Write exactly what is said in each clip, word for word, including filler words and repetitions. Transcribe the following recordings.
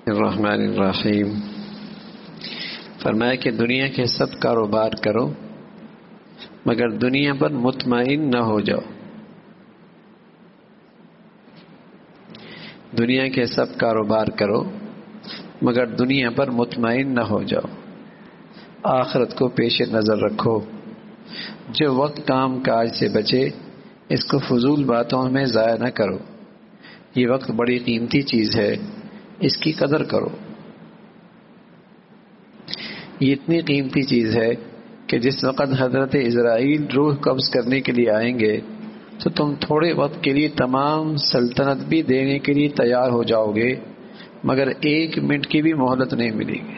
الرحمن الرحیم فرمایا کہ دنیا کے سب کاروبار کرو مگر دنیا پر مطمئن نہ ہو جاؤ. دنیا کے سب کاروبار کرو مگر دنیا پر مطمئن نہ ہو جاؤ. آخرت کو پیش نظر رکھو. جو وقت کام کاج سے بچے اس کو فضول باتوں میں ضائع نہ کرو. یہ وقت بڑی قیمتی چیز ہے، اس کی قدر کرو. یہ اتنی قیمتی چیز ہے کہ جس وقت حضرت عزرائیل روح قبض کرنے کے لیے آئیں گے تو تم تھوڑے وقت کے لیے تمام سلطنت بھی دینے کے لیے تیار ہو جاؤ گے مگر ایک منٹ کی بھی مہلت نہیں ملے گی.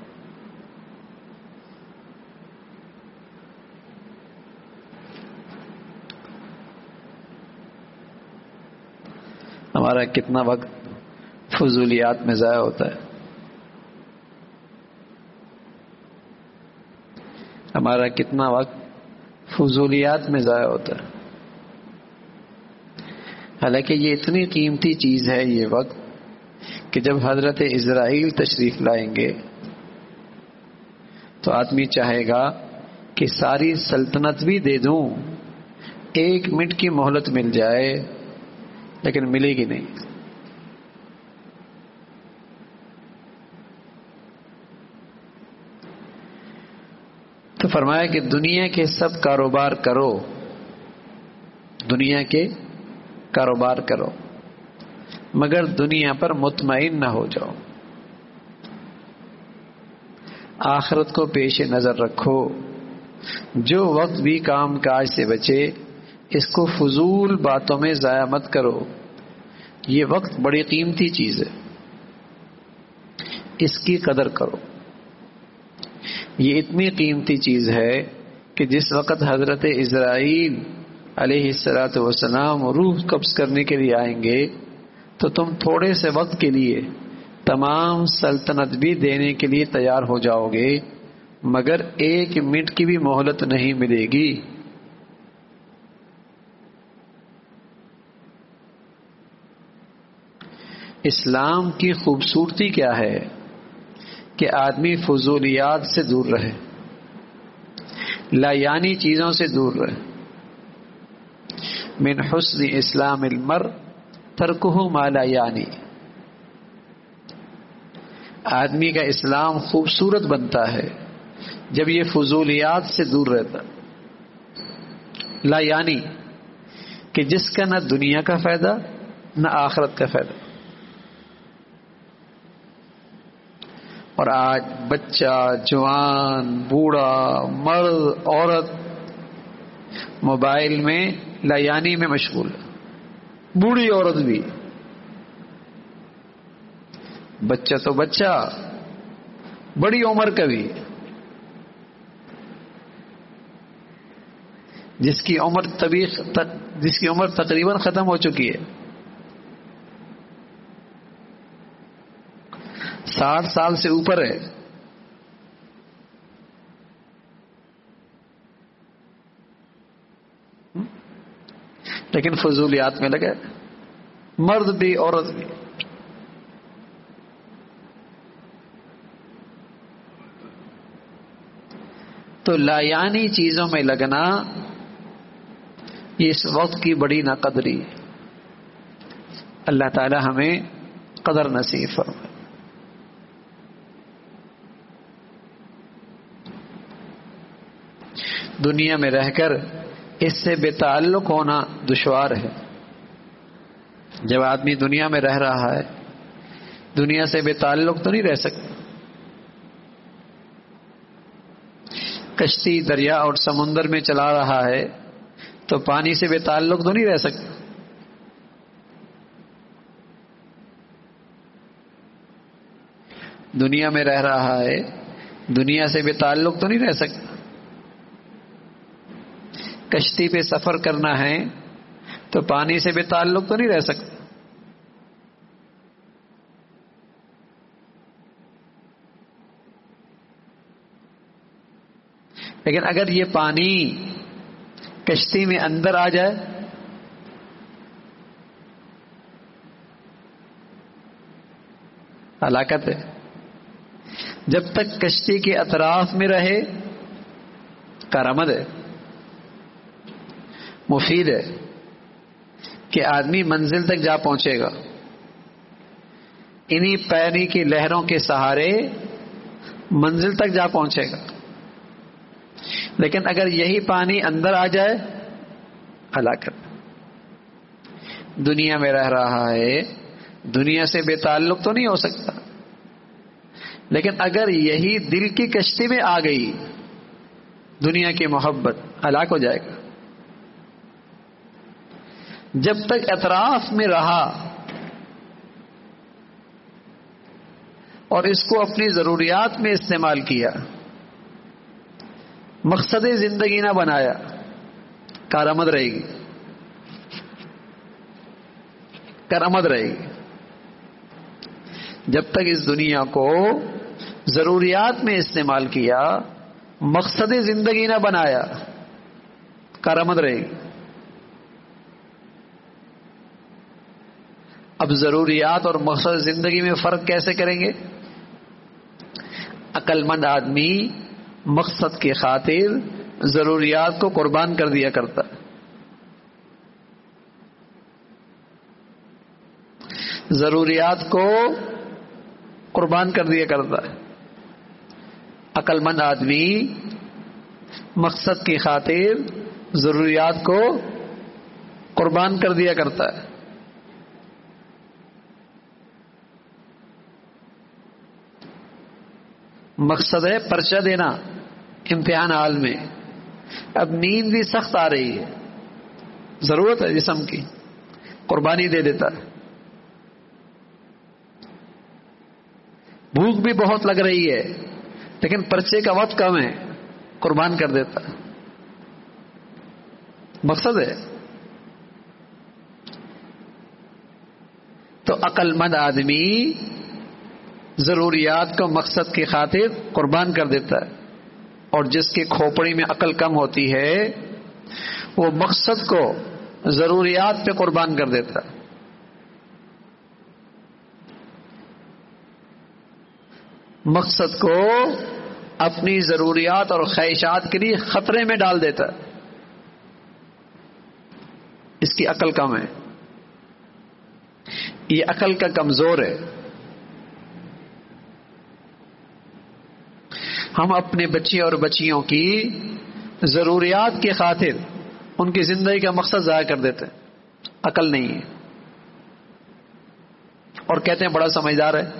ہمارا کتنا وقت فضولیات میں ضائع ہوتا ہے. ہمارا کتنا وقت فضولیات میں ضائع ہوتا ہے. حالانکہ یہ اتنی قیمتی چیز ہے یہ وقت کہ جب حضرت عزرائیل تشریف لائیں گے تو آدمی چاہے گا کہ ساری سلطنت بھی دے دوں، ایک منٹ کی مہلت مل جائے، لیکن ملے گی نہیں. تو فرمایا کہ دنیا کے سب کاروبار کرو، دنیا کے کاروبار کرو مگر دنیا پر مطمئن نہ ہو جاؤ. آخرت کو پیش نظر رکھو. جو وقت بھی کام کاج سے بچے اس کو فضول باتوں میں ضائع مت کرو. یہ وقت بڑی قیمتی چیز ہے، اس کی قدر کرو. یہ اتنی قیمتی چیز ہے کہ جس وقت حضرت عزرائیل علیہ الصلاۃ والسلام روح قبض کرنے کے لیے آئیں گے تو تم تھوڑے سے وقت کے لیے تمام سلطنت بھی دینے کے لیے تیار ہو جاؤ گے مگر ایک منٹ کی بھی مہلت نہیں ملے گی. اسلام کی خوبصورتی کیا ہے کہ آدمی فضولیات سے دور رہے، لا یعنی چیزوں سے دور رہے. من حسن اسلام المرء ترکہ ما لا یعنی. آدمی کا اسلام خوبصورت بنتا ہے جب یہ فضولیات سے دور رہتا. لا یعنی کہ جس کا نہ دنیا کا فائدہ نہ آخرت کا فائدہ. اور آج بچہ، جوان، بوڑھا، مرد، عورت موبائل میں لا یعنی میں مشغول ہے. بوڑھی عورت بھی، بچہ تو بچہ، بڑی عمر کا بھی، جس کی عمر تبھی جس کی عمر تقریباً ختم ہو چکی ہے، ساٹھ سال سے اوپر ہے، لیکن فضولیات میں لگے، مرد بھی عورت بھی. تو لایانی چیزوں میں لگنا یہ اس وقت کی بڑی ناقدری ہے. اللہ تعالی ہمیں قدر نصیب فرمائے. دنیا میں رہ کر اس سے بے تعلق ہونا دشوار ہے. جب آدمی دنیا میں رہ رہا ہے دنیا سے بے تعلق تو نہیں رہ سکتا. کشتی دریا اور سمندر میں چلا رہا ہے تو پانی سے بے تعلق تو نہیں رہ سکتا. دنیا میں رہ رہا ہے دنیا سے بے تعلق تو نہیں رہ سکتا. کشتی پہ سفر کرنا ہے تو پانی سے بے تعلق تو نہیں رہ سکتا. لیکن اگر یہ پانی کشتی میں اندر آ جائے ہلاکت ہے. جب تک کشتی کے اطراف میں رہے کارآمد ہے، مفید ہے کہ آدمی منزل تک جا پہنچے گا انہی پانی کی لہروں کے سہارے منزل تک جا پہنچے گا. لیکن اگر یہی پانی اندر آ جائے ہلاکت. دنیا میں رہ رہا ہے، دنیا سے بے تعلق تو نہیں ہو سکتا، لیکن اگر یہی دل کی کشتی میں آ گئی دنیا کی محبت، ہلاک ہو جائے گا. جب تک اطراف میں رہا اور اس کو اپنی ضروریات میں استعمال کیا، مقصد زندگی نہ بنایا، کارآمد رہے گی، کارآمد رہے گی. جب تک اس دنیا کو ضروریات میں استعمال کیا، مقصد زندگی نہ بنایا، کارآمد رہے گی. اب ضروریات اور مقصد زندگی میں فرق کیسے کریں گے؟ عقل مند آدمی مقصد کی خاطر ضروریات کو قربان کر دیا کرتا ہے، ضروریات کو قربان کر دیا کرتا ہے. عقل مند آدمی مقصد کی خاطر ضروریات کو قربان کر دیا کرتا ہے. مقصد ہے پرچہ دینا امتحان حال میں. اب نیند بھی سخت آ رہی ہے، ضرورت ہے جسم کی، قربانی دے دیتا ہے. بھوک بھی بہت لگ رہی ہے لیکن پرچے کا وقت کم ہے، قربان کر دیتا ہے. مقصد ہے. تو عقل مند آدمی ضروریات کو مقصد کی خاطر قربان کر دیتا ہے، اور جس کی کھوپڑی میں عقل کم ہوتی ہے وہ مقصد کو ضروریات پہ قربان کر دیتا ہے. مقصد کو اپنی ضروریات اور خواہشات کے لیے خطرے میں ڈال دیتا ہے. اس کی عقل کم ہے، یہ عقل کا کمزور ہے. ہم اپنے بچے اور بچیوں کی ضروریات کی خاطر ان کی زندگی کا مقصد ضائع کر دیتے ہیں، عقل نہیں ہے، اور کہتے ہیں بڑا سمجھدار ہے.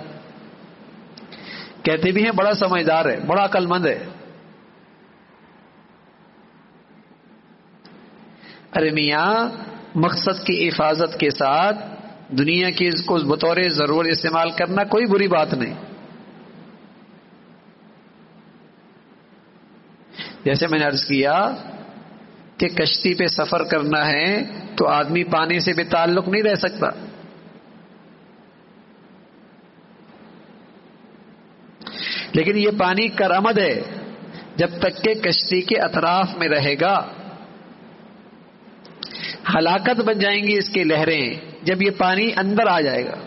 کہتے بھی ہیں بڑا سمجھدار ہے، بڑا عقل مند ہے. ارے میاں، مقصد کی حفاظت کے ساتھ دنیا کی کو بطور ضرور استعمال کرنا کوئی بری بات نہیں. جیسے میں نے عرض کیا کہ کشتی پہ سفر کرنا ہے تو آدمی پانی سے بے تعلق نہیں رہ سکتا. لیکن یہ پانی کارآمد ہے جب تک کہ کشتی کے اطراف میں رہے گا. ہلاکت بن جائیں گی اس کی لہریں جب یہ پانی اندر آ جائے گا.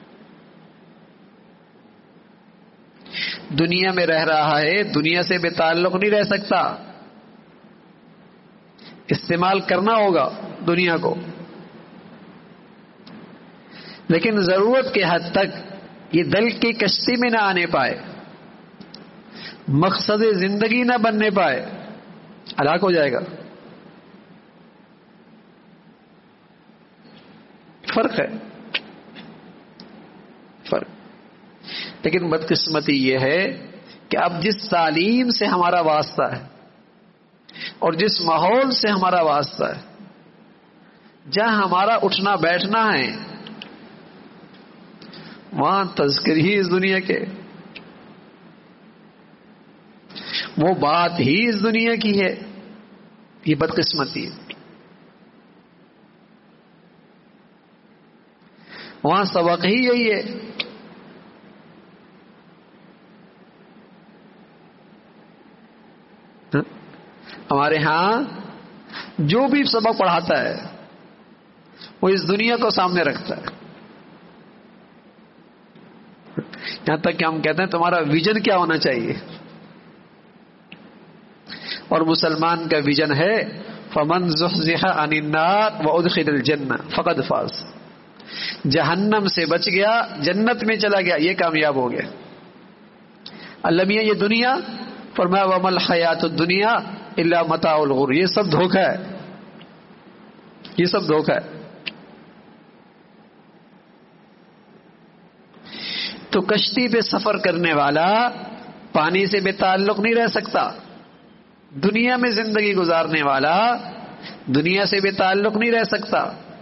دنیا میں رہ رہا ہے، دنیا سے بے تعلق نہیں رہ سکتا، استعمال کرنا ہوگا دنیا کو، لیکن ضرورت کے حد تک یہ دل کی کشتی میں نہ آنے پائے، مقصد زندگی نہ بننے پائے، ہلاک ہو جائے گا. فرق ہے، فرق. لیکن بدقسمتی یہ ہے کہ اب جس تعلیم سے ہمارا واسطہ ہے اور جس ماحول سے ہمارا واسطہ ہے، جہاں ہمارا اٹھنا بیٹھنا ہے، وہاں تذکر ہی اس دنیا کے، وہ بات ہی اس دنیا کی ہے. یہ بدقسمتی ہے. وہاں سبق ہی یہی ہے. ہمارے ہاں جو بھی سبق پڑھاتا ہے وہ اس دنیا کو سامنے رکھتا ہے. یہاں تک کہ ہم کہتے ہیں تمہارا ویژن کیا ہونا چاہیے. اور مسلمان کا ویژن ہے فمن زحزح عن النار وادخل الجنہ فقد فاز. جہنم سے بچ گیا جنت میں چلا گیا یہ کامیاب ہو گیا. اللہ میاں یہ دنیا فرمایا وما الحیات الدنیا الا متاع الغرور، یہ سب دھوکہ ہے، یہ سب دھوکہ ہے. تو کشتی پہ سفر کرنے والا پانی سے بے تعلق نہیں رہ سکتا. دنیا میں زندگی گزارنے والا دنیا سے بے تعلق نہیں رہ سکتا.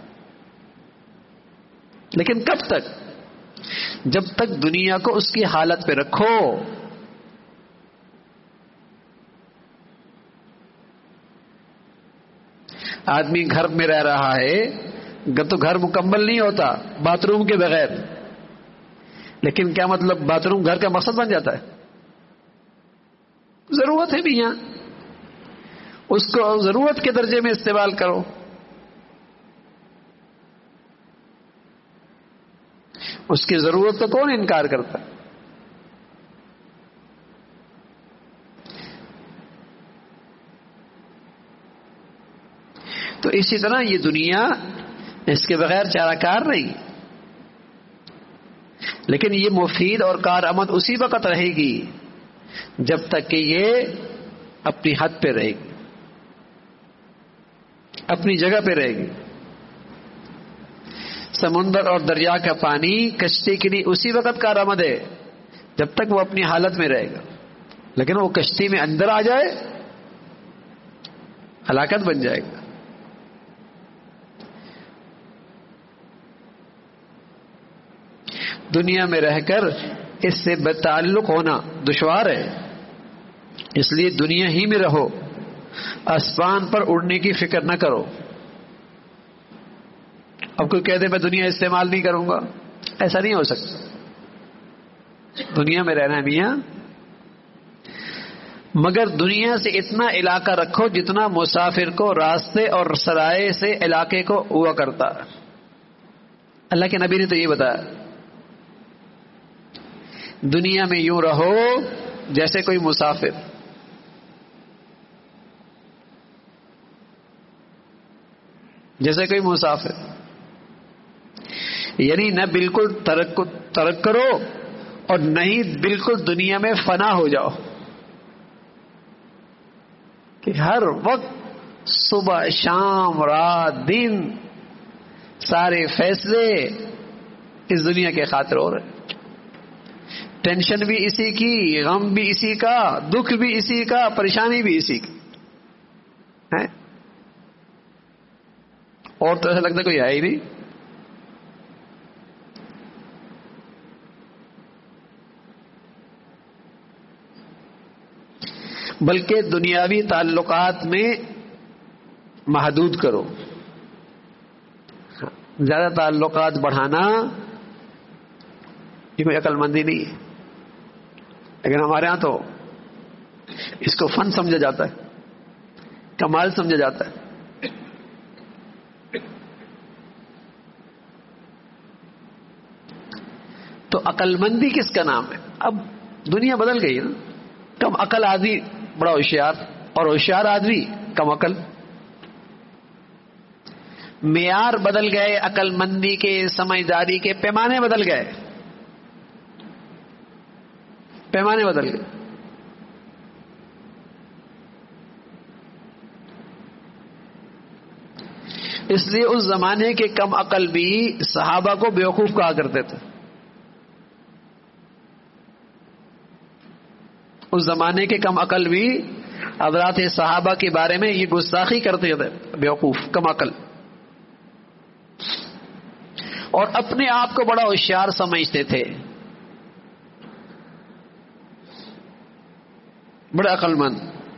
لیکن کب تک؟ جب تک دنیا کو اس کی حالت پہ رکھو. آدمی گھر میں رہ رہا ہے تو گھر مکمل نہیں ہوتا باتھ روم کے بغیر. لیکن کیا مطلب باتھ روم گھر کا مقصد بن جاتا ہے؟ ضرورت ہے بھی یہاں، اس کو ضرورت کے درجے میں استعمال کرو. اس کی ضرورت تو کون انکار کرتا؟ تو اسی طرح یہ دنیا اس کے بغیر چارہ کار نہیں. لیکن یہ مفید اور کارآمد اسی وقت رہے گی جب تک کہ یہ اپنی حد پہ رہے گی، اپنی جگہ پہ رہے گی. سمندر اور دریا کا پانی کشتی کے لیے اسی وقت کارآمد ہے جب تک وہ اپنی حالت میں رہے گا. لیکن وہ کشتی میں اندر آ جائے ہلاکت بن جائے گا. دنیا میں رہ کر اس سے بے تعلق ہونا دشوار ہے، اس لیے دنیا ہی میں رہو. آسمان پر اڑنے کی فکر نہ کرو. اب کوئی کہہ دے میں دنیا استعمال نہیں کروں گا، ایسا نہیں ہو سکتا. دنیا میں رہنا ہے میاں، مگر دنیا سے اتنا علاقہ رکھو جتنا مسافر کو راستے اور سرائے سے علاقے کو ہوا کرتا. اللہ کے نبی نے تو یہ بتایا دنیا میں یوں رہو جیسے کوئی مسافر. جیسے کوئی مسافر یعنی نہ بالکل ترک ترک کرو اور نہیں بالکل دنیا میں فنا ہو جاؤ کہ ہر وقت صبح شام رات دن سارے فیصلے اس دنیا کے خاطر ہو رہے. ٹینشن بھی اسی کی، غم بھی اسی کا، دکھ بھی اسی کا، پریشانی بھی اسی کی ہے. اور تو ایسا لگتا کوئی ہے ہی نہیں. بلکہ دنیاوی تعلقات میں محدود کرو. زیادہ تعلقات بڑھانا یہ کوئی عقل مندی نہیں ہے. لیکن ہمارے ہاں تو اس کو فن سمجھا جاتا ہے، کمال سمجھا جاتا ہے. تو عقل مندی کس کا نام ہے؟ اب دنیا بدل گئی نا. کم عقل آدمی بڑا ہوشیار اور ہوشیار آدمی کم عقل. معیار بدل گئے، عقل مندی کے، سمجھداری کے پیمانے بدل گئے، پیمانے بدل گئے. اس لیے اس زمانے کے کم عقل بھی صحابہ کو بیوقوف کہا کرتے تھے. اس زمانے کے کم عقل بھی حضرات صحابہ کے بارے میں یہ گستاخی کرتے تھے، بیوقوف، کم عقل، اور اپنے آپ کو بڑا ہوشیار سمجھتے تھے، بڑا عقل مند.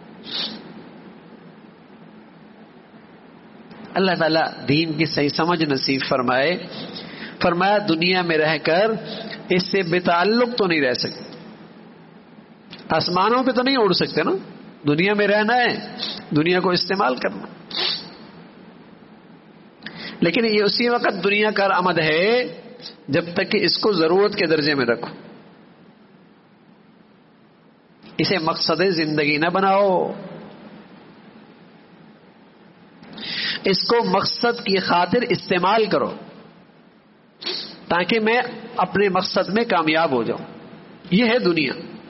اللہ تعالیٰ دین کی صحیح سمجھ نصیب فرمائے. فرمایا دنیا میں رہ کر اس سے بے تعلق تو نہیں رہ سکتے. آسمانوں پہ تو نہیں اڑ سکتے نا، دنیا میں رہنا ہے، دنیا کو استعمال کرنا. لیکن یہ اسی وقت دنیا کارآمد ہے جب تک کہ اس کو ضرورت کے درجے میں رکھو. اسے مقصد زندگی نہ بناؤ، اس کو مقصد کی خاطر استعمال کرو تاکہ میں اپنے مقصد میں کامیاب ہو جاؤں. یہ ہے دنیا.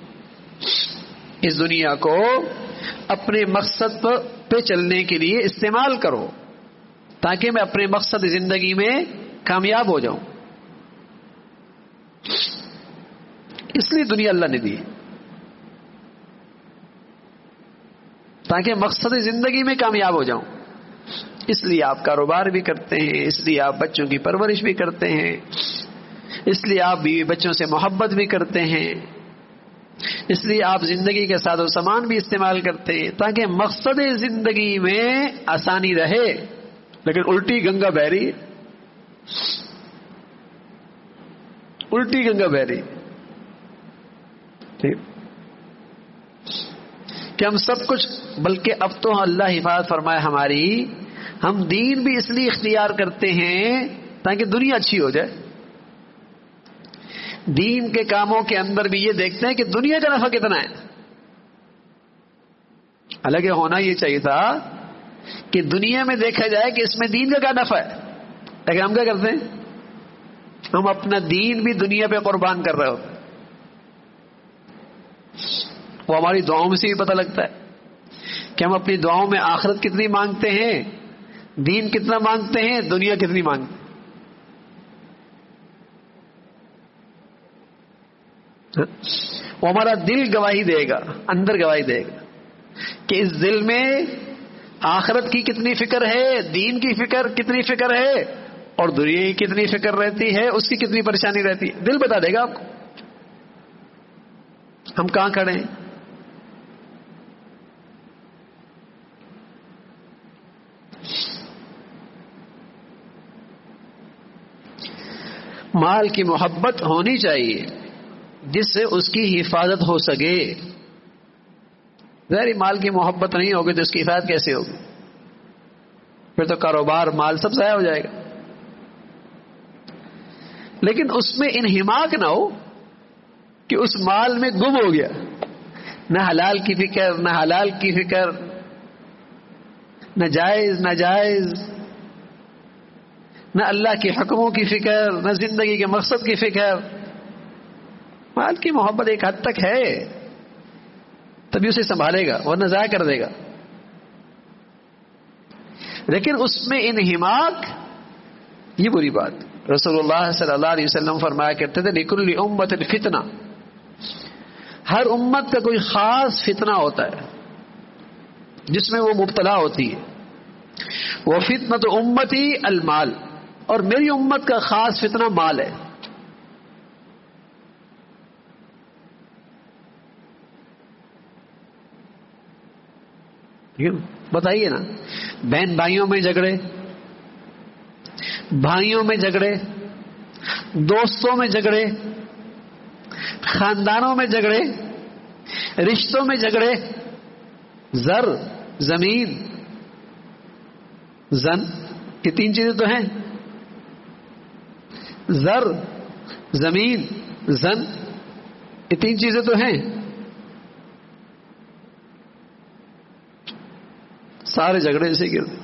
اس دنیا کو اپنے مقصد پہ چلنے کے لیے استعمال کرو تاکہ میں اپنے مقصد زندگی میں کامیاب ہو جاؤں. اس لیے دنیا اللہ نے دی تاکہ مقصد زندگی میں کامیاب ہو جاؤں. اس لیے آپ کاروبار بھی کرتے ہیں، اس لیے آپ بچوں کی پرورش بھی کرتے ہیں، اس لیے آپ بیوی بچوں سے محبت بھی کرتے ہیں، اس لیے آپ زندگی کے ساز و سامان بھی استعمال کرتے ہیں تاکہ مقصد زندگی میں آسانی رہے. لیکن الٹی گنگا بہہ رہی، الٹی گنگا بہہ رہی ٹھیک کہ ہم سب کچھ، بلکہ اب تو اللہ حفاظت فرمائے ہماری، ہم دین بھی اس لیے اختیار کرتے ہیں تاکہ دنیا اچھی ہو جائے. دین کے کاموں کے اندر بھی یہ دیکھتے ہیں کہ دنیا کا نفع کتنا ہے. حالانکہ ہونا یہ چاہیے تھا کہ دنیا میں دیکھا جائے کہ اس میں دین کا کیا نفع ہے، لیکن ہم کیا کرتے ہیں؟ ہم اپنا دین بھی دنیا پہ قربان کر رہے ہوتے ہیں. وہ ہماری دعاؤں میں سے بھی پتہ لگتا ہے کہ ہم اپنی دعاؤں میں آخرت کتنی مانگتے ہیں، دین کتنا مانگتے ہیں، دنیا کتنی مانگتے ہیں. وہ ہمارا دل گواہی دے گا، اندر گواہی دے گا کہ اس دل میں آخرت کی کتنی فکر ہے، دین کی فکر کتنی فکر ہے، اور دنیا کی کتنی فکر رہتی ہے، اس کی کتنی پریشانی رہتی ہے. دل بتا دے گا آپ کو ہم کہاں کھڑے ہیں. مال کی محبت ہونی چاہیے جس سے اس کی حفاظت ہو سکے. ظاہر مال کی محبت نہیں ہوگی تو اس کی حفاظت کیسے ہوگی؟ پھر تو کاروبار مال سب ضائع ہو جائے گا. لیکن اس میں انہماک نہ ہو کہ اس مال میں گم ہو گیا، نہ حلال کی فکر، نہ حلال کی فکر، نہ جائز نہ جائز، نہ اللہ کے حکموں کی فکر، نہ زندگی کے مقصد کی فکر. مال کی محبت ایک حد تک ہے تبھی اسے سنبھالے گا ورنہ ضائع کر دے گا. لیکن اس میں انہماک یہ بری بات. رسول اللہ صلی اللہ علیہ وسلم فرمایا کرتے تھے لِكُلِّ أُمَّةٍ فِتْنَةٌ، ہر امت کا کوئی خاص فتنہ ہوتا ہے جس میں وہ مبتلا ہوتی ہے. وہ فتنۃ امتی المال، اور میری امت کا خاص فتنہ مال ہے. بتائیے نا، بہن بھائیوں میں جھگڑے، بھائیوں میں جھگڑے، دوستوں میں جھگڑے، خاندانوں میں جھگڑے، رشتوں میں جھگڑے، زر، زمین، زن، یہ تین چیزیں تو ہیں. زر، زمین، زن، یہ تین چیزیں تو ہیں. سارے جھگڑے سے گرتے.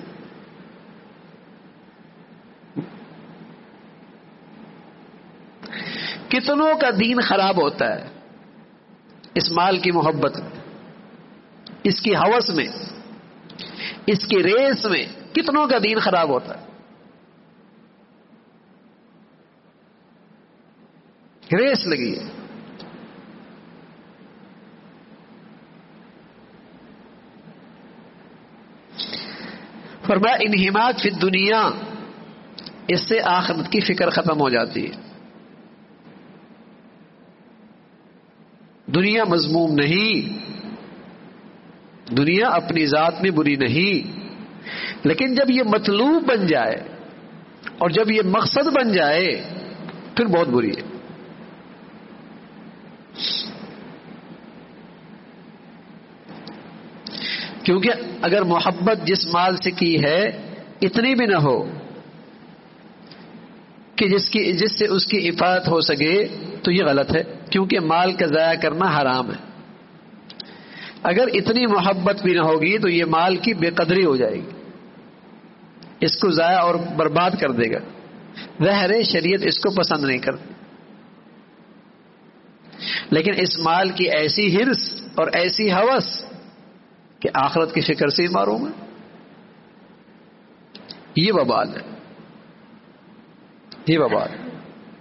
کتنوں کا دین خراب ہوتا ہے اس مال کی محبت میں، اس کی ہوس میں، اس کی ریس میں. کتنوں کا دین خراب ہوتا ہے. ریس لگی ہے. فرمایا انہماک فی الدنیا، اس سے آخرت کی فکر ختم ہو جاتی ہے. دنیا مذموم نہیں، دنیا اپنی ذات میں بری نہیں، لیکن جب یہ مطلوب بن جائے اور جب یہ مقصد بن جائے پھر بہت بری ہے. کیونکہ اگر محبت جس مال سے کی ہے اتنی بھی نہ ہو کہ جس کی جس سے اس کی حفاظت ہو سکے تو یہ غلط ہے. کیونکہ مال کا ضائع کرنا حرام ہے. اگر اتنی محبت بھی نہ ہوگی تو یہ مال کی بے قدری ہو جائے گی، اس کو ضائع اور برباد کر دے گا۔ ظاہر شریعت اس کو پسند نہیں کرتی، لیکن اس مال کی ایسی حرص اور ایسی ہوس کہ آخرت کی فکر سے ہی محروم ہے، یہ وبال ہے، یہ وبال ہے۔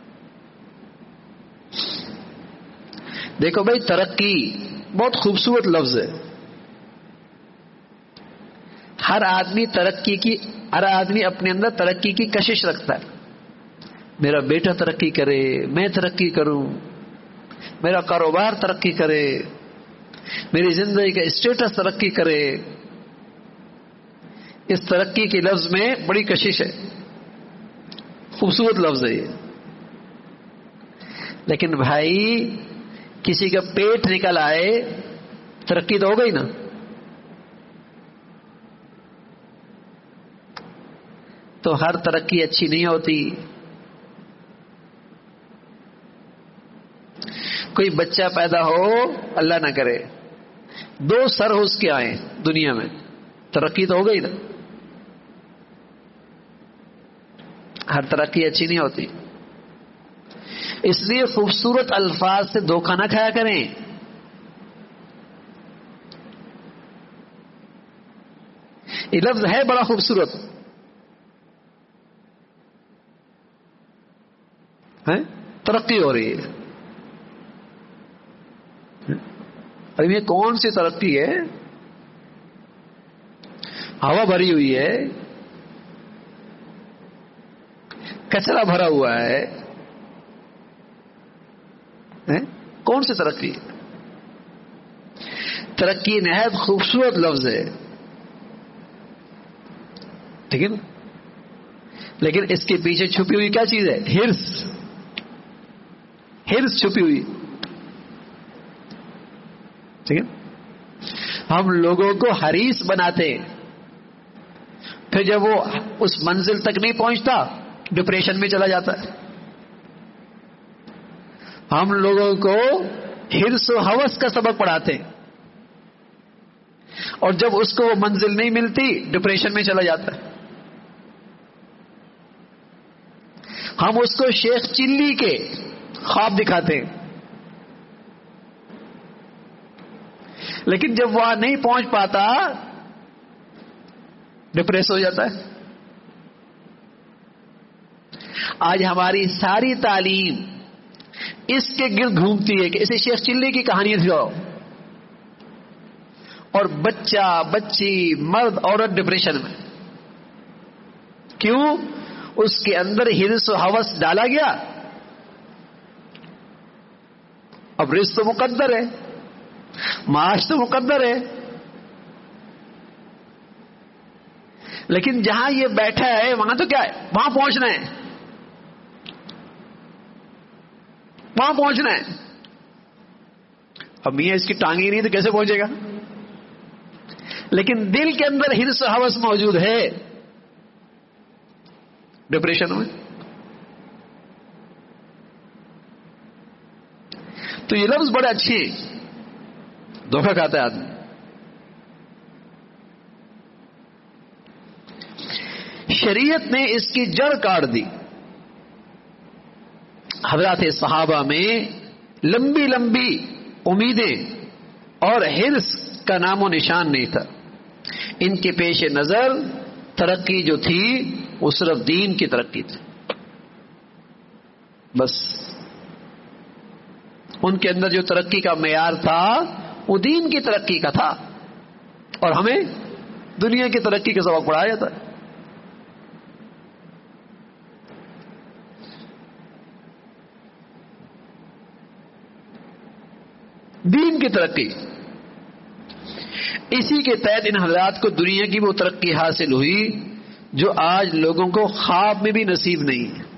دیکھو بھائی، ترقی بہت خوبصورت لفظ ہے۔ ہر آدمی ترقی کی ہر آدمی اپنے اندر ترقی کی کشش رکھتا ہے، میرا بیٹا ترقی کرے، میں ترقی کروں، میرا کاروبار ترقی کرے، میری زندگی کا اسٹیٹس ترقی کرے۔ اس ترقی کے لفظ میں بڑی کشش ہے، خوبصورت لفظ ہے یہ، لیکن بھائی کسی کا پیٹ نکل آئے ترقی تو ہو گئی نا۔ تو ہر ترقی اچھی نہیں ہوتی۔ کوئی بچہ پیدا ہو، اللہ نہ کرے، دو سر اس کے آئیں دنیا میں، ترقی تو ہو گئی نا۔ ہر ترقی اچھی نہیں ہوتی، اس لیے خوبصورت الفاظ سے دھوکہ نہ کھایا کریں۔ یہ لفظ ہے بڑا خوبصورت ہے، ترقی ہو رہی ہے۔ ابھی یہ کون سی ترقی ہے؟ ہوا بھری ہوئی ہے، کچرا بھرا ہوا ہے، کون سی ترقی؟ ترقی نہایت خوبصورت لفظ ہے، لیکن لیکن اس کے پیچھے چھپی ہوئی کیا چیز ہے؟ ہرس، ہرس چھپی ہوئی، ٹھیک ہے؟ ہم لوگوں کو حریص بناتے، پھر جب وہ اس منزل تک نہیں پہنچتا ڈپریشن میں چلا جاتا ہے۔ ہم لوگوں کو حرص و ہوس کا سبق پڑھاتے ہیں، اور جب اس کو وہ منزل نہیں ملتی ڈپریشن میں چلا جاتا ہے۔ ہم اس کو شیخ چلی کے خواب دکھاتے ہیں، لیکن جب وہاں نہیں پہنچ پاتا ڈپریس ہو جاتا ہے۔ آج ہماری ساری تعلیم اس کے گرد گھومتی ہے کہ اسے شیخ چلی کی کہانی دکھاؤ، اور بچہ بچی مرد عورت ڈپریشن میں۔ کیوں؟ اس کے اندر حرص و ہوس ڈالا گیا۔ اب رزق تو مقدر ہے، معاش تو مقدر ہے، لیکن جہاں یہ بیٹھا ہے وہاں تو کیا ہے؟ وہاں پہنچنا ہے، وہاں پہنچنا ہے۔ اب میاں اس کی ٹانگیں نہیں تو کیسے پہنچے گا؟ لیکن دل کے اندر حرص و ہوس موجود ہے، ڈپریشن میں۔ تو یہ لفظ بڑے اچھے ہیں، دھوکہ کھاتا ہے آدمی۔ شریعت نے اس کی جڑ کاٹ دی۔ حضرات صحابہ میں لمبی لمبی امیدیں اور حرص کا نام و نشان نہیں تھا۔ ان کے پیش نظر ترقی جو تھی وہ صرف دین کی ترقی تھی، بس ان کے اندر جو ترقی کا معیار تھا وہ دین کی ترقی کا تھا، اور ہمیں دنیا کی ترقی کا سبق پڑھایا جاتا ہے۔ دین کی ترقی، اسی کے تحت ان حضرات کو دنیا کی وہ ترقی حاصل ہوئی جو آج لوگوں کو خواب میں بھی نصیب نہیں ہے۔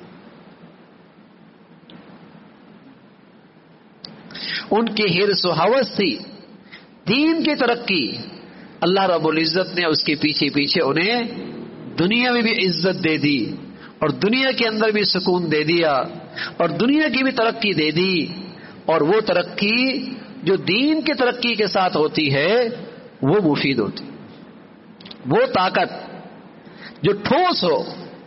ان کی حرص و ہوس تھی دین کی ترقی، اللہ رب العزت نے اس کے پیچھے پیچھے انہیں دنیا میں بھی عزت دے دی، اور دنیا کے اندر بھی سکون دے دیا، اور دنیا کی بھی ترقی دے دی، اور وہ ترقی جو دین کی ترقی کے ساتھ ہوتی ہے وہ مفید ہوتی، وہ طاقت جو ٹھوس ہو،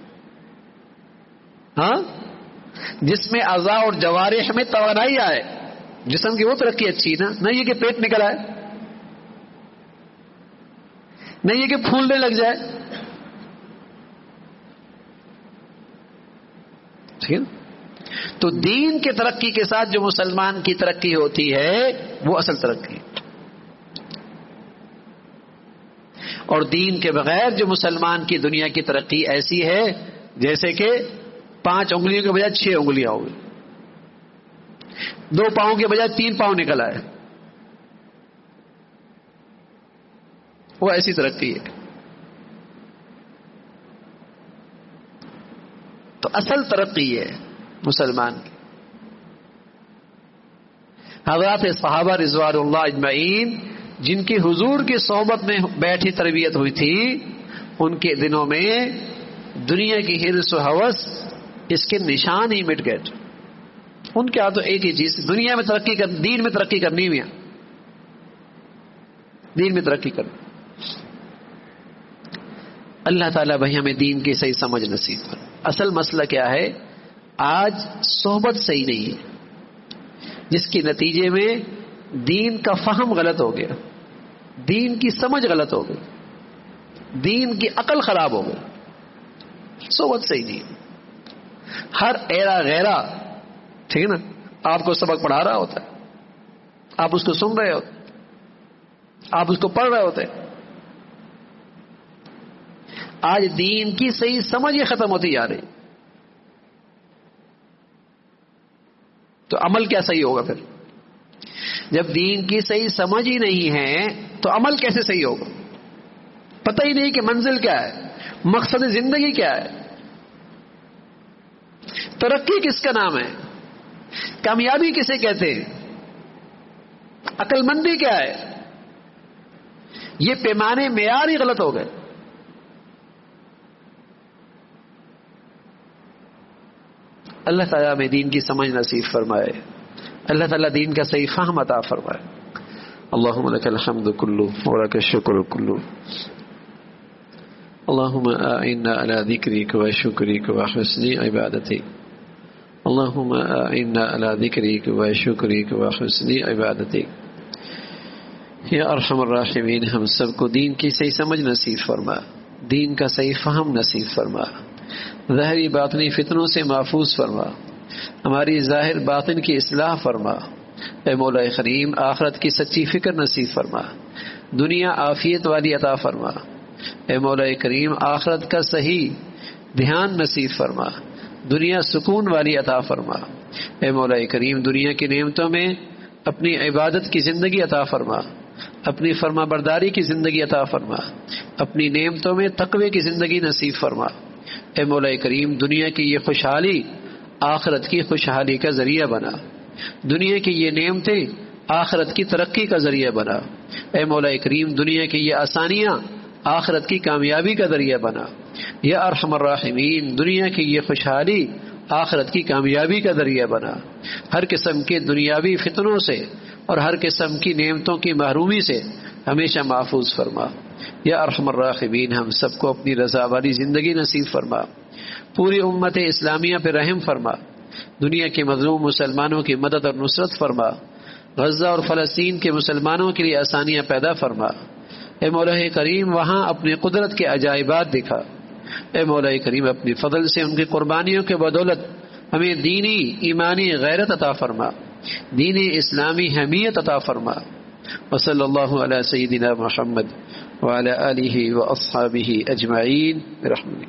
ہاں، جس میں اعضاء اور جوارح میں توانائی آئے، جسم کی وہ ترقی اچھی نا، نہ یہ کہ پیٹ نکل آئے، نہ یہ کہ پھولنے لگ جائے، ٹھیک ہے؟ تو دین کے ترقی کے ساتھ جو مسلمان کی ترقی ہوتی ہے وہ اصل ترقی، اور دین کے بغیر جو مسلمان کی دنیا کی ترقی ایسی ہے جیسے کہ پانچ انگلیوں کے بجائے چھ انگلیاں ہو گئی، دو پاؤں کے بجائے تین پاؤں نکل آئے، وہ ایسی ترقی ہے۔ تو اصل ترقی ہے مسلمان کی۔ حضرات صحابہ رضوان اللہ اجمعین جن کی حضور کی صحبت میں بیٹھی تربیت ہوئی تھی، ان کے دنوں میں دنیا کی حرص و ہوس اس کے نشان ہی مٹ گئے تھے۔ ان کے ہاں تو ایک ہی چیز، دنیا میں ترقی کر، دین میں ترقی کرنی ہوئی، دین میں ترقی کرنی۔ اللہ تعالیٰ بھائی ہمیں دین کی صحیح سمجھ نصیب کر۔ اصل مسئلہ کیا ہے؟ آج صحبت صحیح نہیں ہے، جس کے نتیجے میں دین کا فہم غلط ہو گیا، دین کی سمجھ غلط ہو گئی، دین کی عقل خراب ہو گئی، صحبت صحیح نہیں ہے۔ ہر ایرا غیرہ، ٹھیک ہے نا، آپ کو سبق پڑھا رہا ہوتا ہے، آپ اس کو سن رہے ہوتے، آپ اس کو پڑھ رہے ہوتے، آج دین کی صحیح سمجھ یہ ختم ہوتی جا رہی، تو عمل کیا صحیح ہوگا پھر؟ جب دین کی صحیح سمجھ ہی نہیں ہے تو عمل کیسے صحیح ہوگا؟ پتہ ہی نہیں کہ منزل کیا ہے، مقصد زندگی کیا ہے، ترقی کس کا نام ہے، کامیابی کسے کہتے ہیں، عقل مندی کیا ہے؟ یہ پیمانے معیار ہی غلط ہو گئے۔ اللہ تعالیٰ ہمیں دین کی سمجھ نصیب فرمائے، اللہ تعالیٰ دین کا صحیح فہم عطا فرمائے۔ اللہم لک الحمد کلو ولک الشکر کلو، اللہم اعنا علی ذکرک و شکرک و حسن عبادتک، اللہم اعنا علی ذکرک و شکرک و حسن عبادتک۔ یا ارحم الراحمین، ہم سب کو دین کی صحیح سمجھ نصیب فرما، دین کا صحیح فہم نصیب فرما، ظاہری باطنی فتنوں سے محفوظ فرما، ہماری ظاہر باطن کی اصلاح فرما۔ اے مولا کریم، آخرت کی سچی فکر نصیب فرما، دنیا عافیت والی عطا فرما۔ اے مولا کریم، آخرت کا صحیح دھیان نصیب فرما، دنیا سکون والی عطا فرما۔ اے مولا کریم، دنیا کی نعمتوں میں اپنی عبادت کی زندگی عطا فرما، اپنی فرما برداری کی زندگی عطا فرما، اپنی نعمتوں میں تقوی کی زندگی نصیب فرما۔ اے مولا کریم، دنیا کی یہ خوشحالی آخرت کی خوشحالی کا ذریعہ بنا، دنیا کی یہ نعمتیں آخرت کی ترقی کا ذریعہ بنا۔ اے مولا کریم، دنیا کی یہ آسانیاں آخرت کی کامیابی کا ذریعہ بنا۔ یا ارحم الراحمین، دنیا کی یہ خوشحالی آخرت کی کامیابی کا ذریعہ بنا، ہر قسم کے دنیاوی فتنوں سے اور ہر قسم کی نعمتوں کی محرومی سے ہمیشہ محفوظ فرما۔ یا ارحم الراحمین، ہم سب کو اپنی رضا والی زندگی نصیب فرما، پوری امت اسلامیہ پہ رحم فرما، دنیا کے مظلوم مسلمانوں کی مدد اور نصرت فرما، غزہ اور فلسطین کے مسلمانوں کے لیے آسانیاں پیدا فرما۔ اے مولا کریم، وہاں اپنی قدرت کے عجائبات دکھا۔ اے مولا کریم، اپنی فضل سے ان کی قربانیوں کے بدولت ہمیں دینی ایمانی غیرت عطا فرما، دینی اسلامی حمیت عطا فرما۔ وصلی اللہ علی سیدنا محمد وعلی آلہ واصحابہ اجمعین برحمتک۔